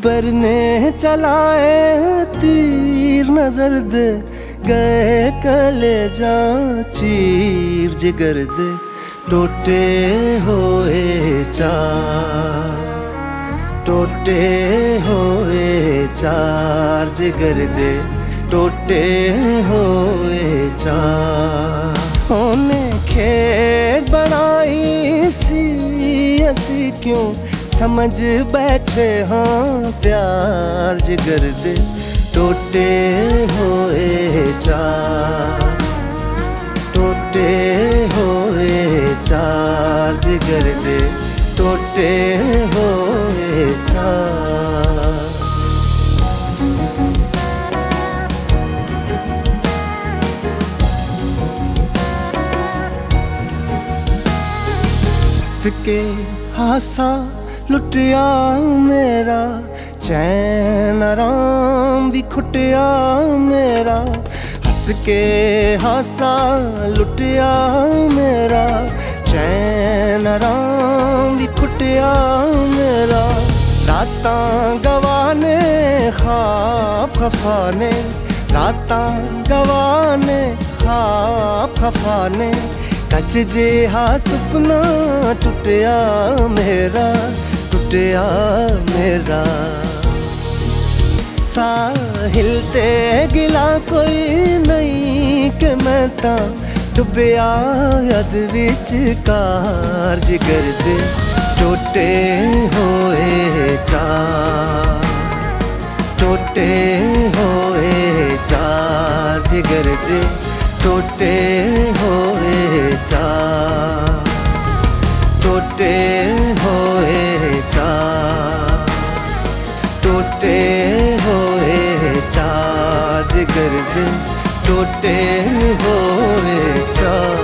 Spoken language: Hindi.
दिलबर ने चलाए तीर नजर दे गए कलेजा चीर जिगर दे टूटे होए चार टूटे होए चार जिगर दे टूटे होए चार। उन्हें खेत बनाई सी असी क्यों समझ बैठे हाँ प्यार जिगर दे टूटे होए चार टूटे होए चार जिगर दे टूटे होए चार। के हासा लुटिया मेरा चैन आराम भी खुटिया मेरा हंस के हासा लुटिया मेरा चैन आराम भी खुटिया मेरा रातां गवाने ख्वाब खफाने रातां गवाने ख्वाब खफाने कच जे हा सुपना टुटिया मेरा साहिल ते गिला कोई नहीं कि मैं तां डुबिया यद विच कार जिगर दे टूटे होए चार टूटे होए चार जिगर दे टूटे होए चार टूटे होए चार टूटे होए चार जिगर दे टूटे होए चार।